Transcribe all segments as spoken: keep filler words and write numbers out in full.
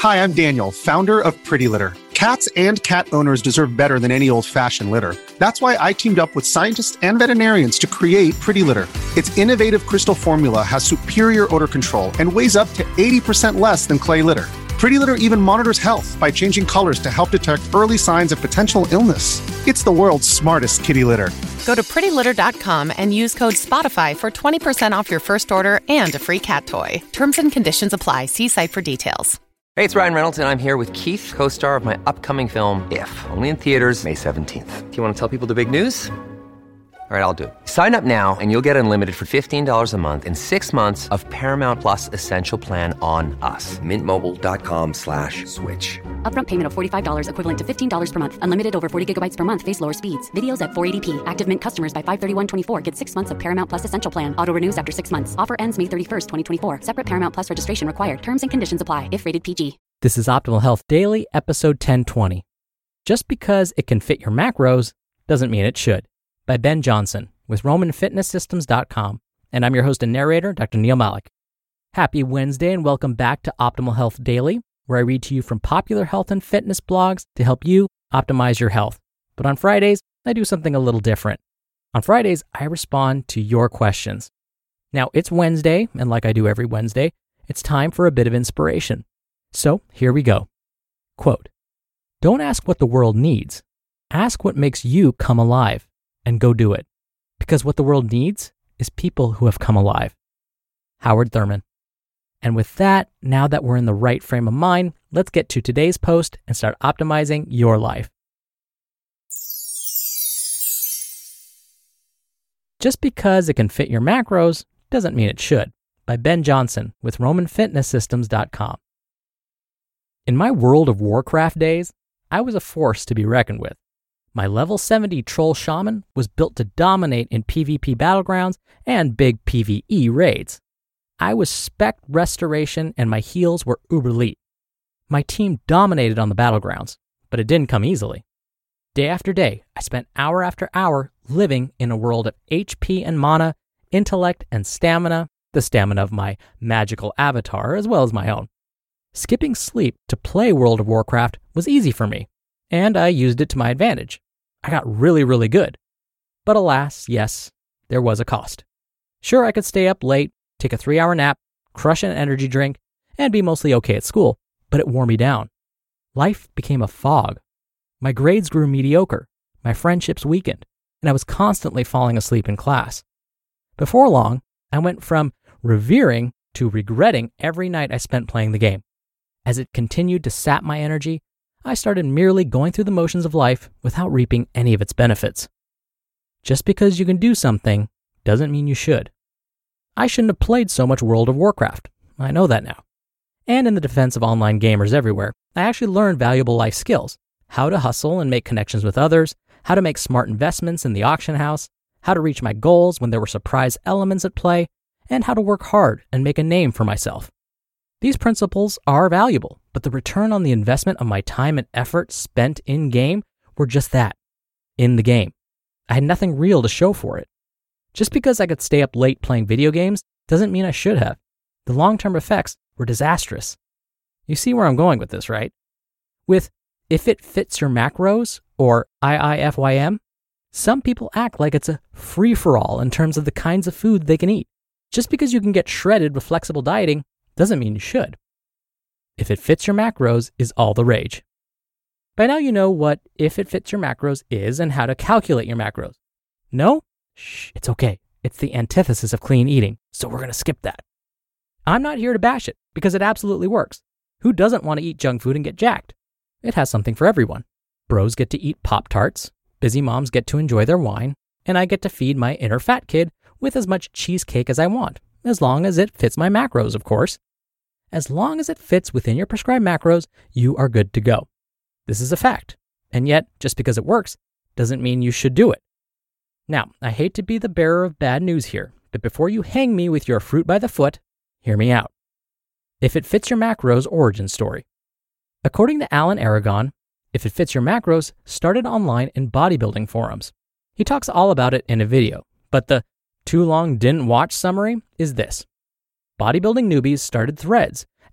Hi, I'm Daniel, founder of Pretty Litter. Cats and cat owners deserve better than any old-fashioned litter. That's why I teamed up with scientists and veterinarians to create Pretty Litter. Its innovative crystal formula has superior odor control and weighs up to eighty percent less than clay litter. Pretty Litter even monitors health by changing colors to help detect early signs of potential illness. It's the world's smartest kitty litter. Go to pretty litter dot com and use code SPOTIFY for twenty percent off your first order and a free cat toy. Terms and conditions apply. See site for details. Hey, it's Ryan Reynolds, and I'm here with Keith, co-star of my upcoming film, If, only in theaters May seventeenth. Do you want to tell people the big news? All right, I'll do it. Sign up now and you'll get unlimited for fifteen dollars a month and six months of Paramount Plus Essential Plan on us. Mint Mobile dot com slash switch. Upfront payment of forty-five dollars equivalent to fifteen dollars per month. Unlimited over forty gigabytes per month. Face lower speeds. Videos at four eighty p. Active Mint customers by five thirty-one twenty-four get six months of Paramount Plus Essential Plan. Auto renews after six months. Offer ends May thirty-first, twenty twenty-four. Separate Paramount Plus registration required. Terms and conditions apply if rated P G. This is Optimal Health Daily, episode ten twenty. Just because it can fit your macros doesn't mean it should. By Ben Johnson with Roman Fitness Systems dot com. And I'm your host and narrator, Doctor Neil Malik. Happy Wednesday and welcome back to Optimal Health Daily, where I read to you from popular health and fitness blogs to help you optimize your health. But on Fridays, I do something a little different. On Fridays, I respond to your questions. Now, it's Wednesday, and like I do every Wednesday, it's time for a bit of inspiration. So here we go. Quote, "Don't ask what the world needs. Ask what makes you come alive, and go do it. Because what the world needs is people who have come alive." Howard Thurman. And with that, now that we're in the right frame of mind, let's get to today's post and start optimizing your life. Just because it can fit your macros doesn't mean it should. By Ben Johnson with Roman Fitness Systems dot com. In my World of Warcraft days, I was a force to be reckoned with. My level seventy Troll Shaman was built to dominate in PvP battlegrounds and big PvE raids. I was spec restoration and my heals were uber elite. My team dominated on the battlegrounds, but it didn't come easily. Day after day, I spent hour after hour living in a world of H P and mana, intellect and stamina, the stamina of my magical avatar as well as my own. Skipping sleep to play World of Warcraft was easy for me, and I used it to my advantage. I got really, really good. But alas, yes, there was a cost. Sure, I could stay up late, take a three-hour nap, crush an energy drink, and be mostly okay at school, but it wore me down. Life became a fog. My grades grew mediocre, my friendships weakened, and I was constantly falling asleep in class. Before long, I went from revering to regretting every night I spent playing the game. As it continued to sap my energy, I started merely going through the motions of life without reaping any of its benefits. Just because you can do something doesn't mean you should. I shouldn't have played so much World of Warcraft. I know that now. And in the defense of online gamers everywhere, I actually learned valuable life skills. How to hustle and make connections with others, how to make smart investments in the auction house, how to reach my goals when there were surprise elements at play, and how to work hard and make a name for myself. These principles are valuable, but the return on the investment of my time and effort spent in-game were just that, in the game. I had nothing real to show for it. Just because I could stay up late playing video games doesn't mean I should have. The long-term effects were disastrous. You see where I'm going with this, right? With If It Fits Your Macros, or I I F Y M, some people act like it's a free-for-all in terms of the kinds of food they can eat. Just because you can get shredded with flexible dieting doesn't mean you should. If It Fits Your Macros is all the rage. By now you know what If It Fits Your Macros is and how to calculate your macros. No? Shh, it's okay. It's the antithesis of clean eating, so we're going to skip that. I'm not here to bash it, because it absolutely works. Who doesn't want to eat junk food and get jacked? It has something for everyone. Bros get to eat Pop-Tarts, busy moms get to enjoy their wine, and I get to feed my inner fat kid with as much cheesecake as I want, as long as it fits my macros, of course. As long as it fits within your prescribed macros, you are good to go. This is a fact, and yet, just because it works, doesn't mean you should do it. Now, I hate to be the bearer of bad news here, but before you hang me with your fruit by the foot, hear me out. If It Fits Your Macros origin story. According to Alan Aragon, If It Fits Your Macros started online in bodybuilding forums. He talks all about it in a video, but the too long didn't watch summary is this. Bodybuilding newbies started threads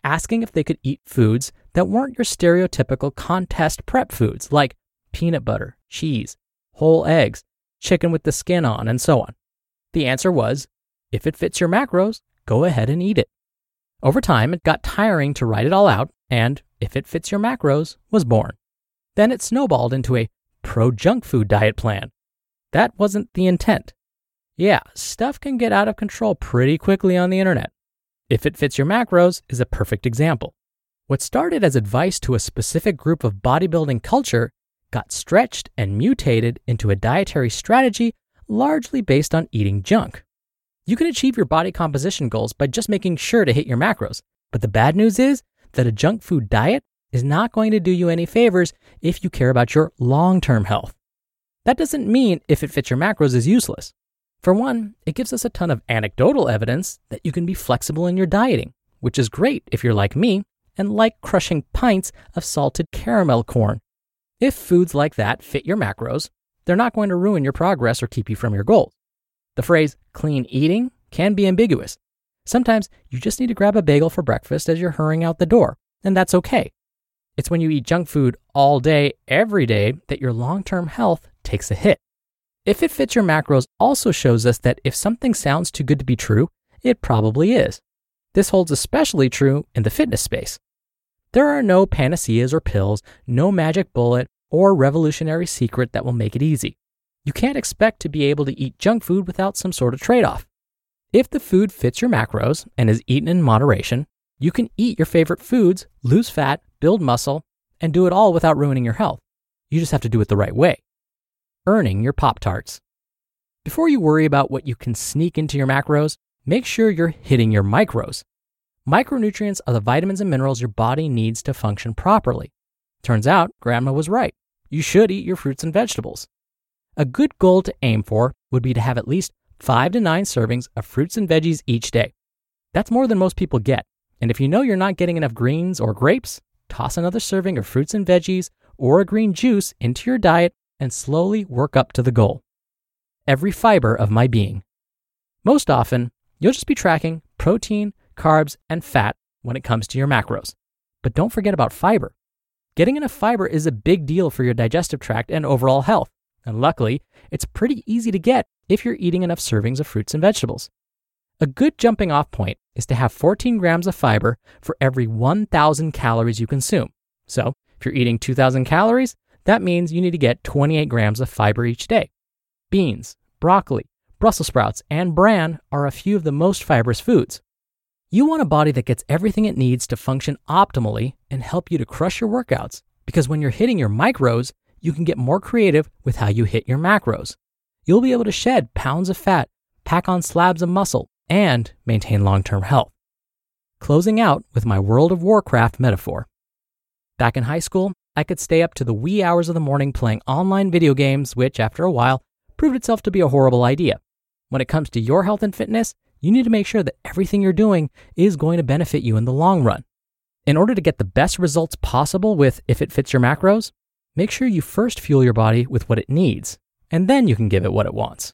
asking if they could eat foods that weren't your stereotypical contest prep foods like peanut butter, cheese, whole eggs, chicken with the skin on, and so on. The answer was, if it fits your macros, go ahead and eat it. Over time, it got tiring to write it all out, and if it fits your macros was born. Then it snowballed into a pro-junk food diet plan. That wasn't the intent. Yeah, stuff can get out of control pretty quickly on the internet. If it fits your macros is a perfect example. What started as advice to a specific group of bodybuilding culture got stretched and mutated into a dietary strategy largely based on eating junk. You can achieve your body composition goals by just making sure to hit your macros, but the bad news is that a junk food diet is not going to do you any favors if you care about your long-term health. That doesn't mean if it fits your macros is useless. For one, it gives us a ton of anecdotal evidence that you can be flexible in your dieting, which is great if you're like me and like crushing pints of salted caramel corn. If foods like that fit your macros, they're not going to ruin your progress or keep you from your goals. The phrase clean eating can be ambiguous. Sometimes you just need to grab a bagel for breakfast as you're hurrying out the door, and that's okay. It's when you eat junk food all day, every day, that your long-term health takes a hit. If it fits your macros also shows us that if something sounds too good to be true, it probably is. This holds especially true in the fitness space. There are no panaceas or pills, no magic bullet, or revolutionary secret that will make it easy. You can't expect to be able to eat junk food without some sort of trade-off. If the food fits your macros and is eaten in moderation, you can eat your favorite foods, lose fat, build muscle, and do it all without ruining your health. You just have to do it the right way. Earning your Pop-Tarts. Before you worry about what you can sneak into your macros, make sure you're hitting your micros. Micronutrients are the vitamins and minerals your body needs to function properly. Turns out, Grandma was right. You should eat your fruits and vegetables. A good goal to aim for would be to have at least five to nine servings of fruits and veggies each day. That's more than most people get. And if you know you're not getting enough greens or grapes, toss another serving of fruits and veggies or a green juice into your diet and slowly work up to the goal. Every fiber of my being. Most often, you'll just be tracking protein, carbs, and fat when it comes to your macros. But don't forget about fiber. Getting enough fiber is a big deal for your digestive tract and overall health. And luckily, it's pretty easy to get if you're eating enough servings of fruits and vegetables. A good jumping off point is to have fourteen grams of fiber for every one thousand calories you consume. So if you're eating two thousand calories, that means you need to get twenty-eight grams of fiber each day. Beans, broccoli, Brussels sprouts, and bran are a few of the most fibrous foods. You want a body that gets everything it needs to function optimally and help you to crush your workouts, because when you're hitting your micros, you can get more creative with how you hit your macros. You'll be able to shed pounds of fat, pack on slabs of muscle, and maintain long-term health. Closing out with my World of Warcraft metaphor. Back in high school, I could stay up to the wee hours of the morning playing online video games, which, after a while, proved itself to be a horrible idea. When it comes to your health and fitness, you need to make sure that everything you're doing is going to benefit you in the long run. In order to get the best results possible with If It Fits Your Macros, make sure you first fuel your body with what it needs, and then you can give it what it wants.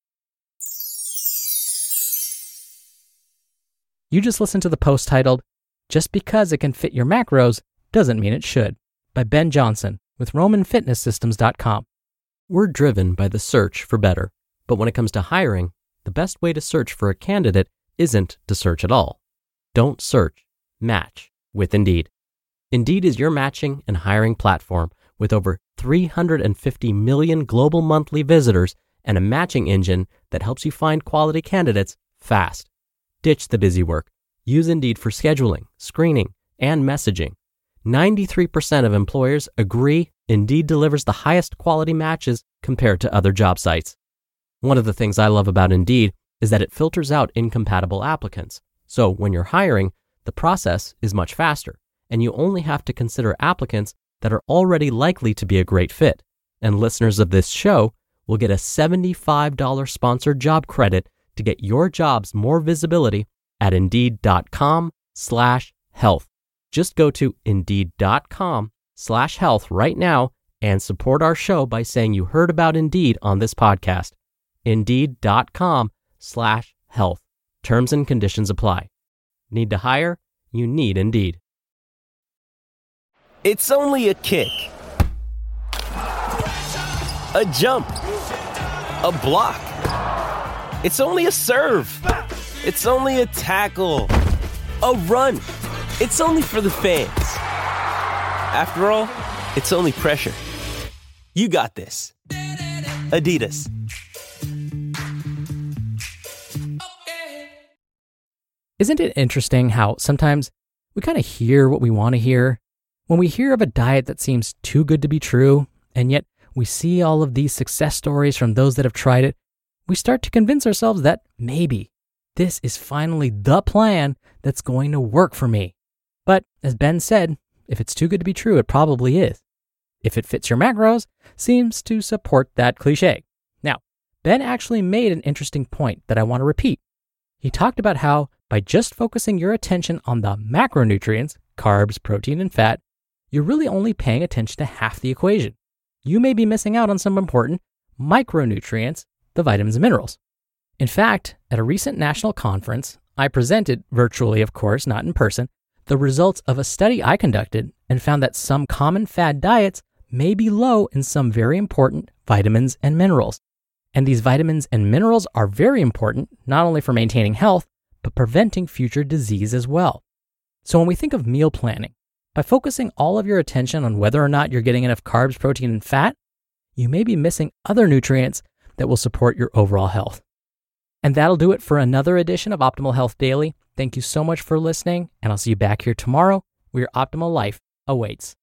You just listened to the post titled, Just Because It Can Fit Your Macros Doesn't Mean It Should, by Ben Johnson with Roman Fitness Systems dot com. We're driven by the search for better, but when it comes to hiring, the best way to search for a candidate isn't to search at all. Don't search, match with Indeed. Indeed is your matching and hiring platform with over three hundred fifty million global monthly visitors and a matching engine that helps you find quality candidates fast. Ditch the busy work. Use Indeed for scheduling, screening, and messaging. ninety-three percent of employers agree Indeed delivers the highest quality matches compared to other job sites. One of the things I love about Indeed is that it filters out incompatible applicants. So when you're hiring, the process is much faster, and you only have to consider applicants that are already likely to be a great fit. And listeners of this show will get a seventy-five dollars sponsored job credit to get your jobs more visibility at Indeed.com slash health. Just go to Indeed.com slash health right now and support our show by saying you heard about Indeed on this podcast. Indeed.com slash health. Terms and conditions apply. Need to hire? you need Indeed. It's only a kick, a jump, a block. It's only a serve. It's only a tackle, a run. It's only for the fans. After all, it's only pressure. You got this. Adidas. Isn't it interesting how sometimes we kind of hear what we want to hear? When we hear of a diet that seems too good to be true, and yet we see all of these success stories from those that have tried it, we start to convince ourselves that maybe this is finally the plan that's going to work for me. But as Ben said, if it's too good to be true, it probably is. If it fits your macros, seems to support that cliche. Now, Ben actually made an interesting point that I want to repeat. He talked about how by just focusing your attention on the macronutrients, carbs, protein, and fat, you're really only paying attention to half the equation. You may be missing out on some important micronutrients, the vitamins and minerals. In fact, at a recent national conference, I presented, virtually of course, not in person, the results of a study I conducted and found that some common fad diets may be low in some very important vitamins and minerals. And these vitamins and minerals are very important, not only for maintaining health, but preventing future disease as well. So when we think of meal planning, by focusing all of your attention on whether or not you're getting enough carbs, protein, and fat, you may be missing other nutrients that will support your overall health. And that'll do it for another edition of Optimal Health Daily. Thank you so much for listening, and I'll see you back here tomorrow where your optimal life awaits.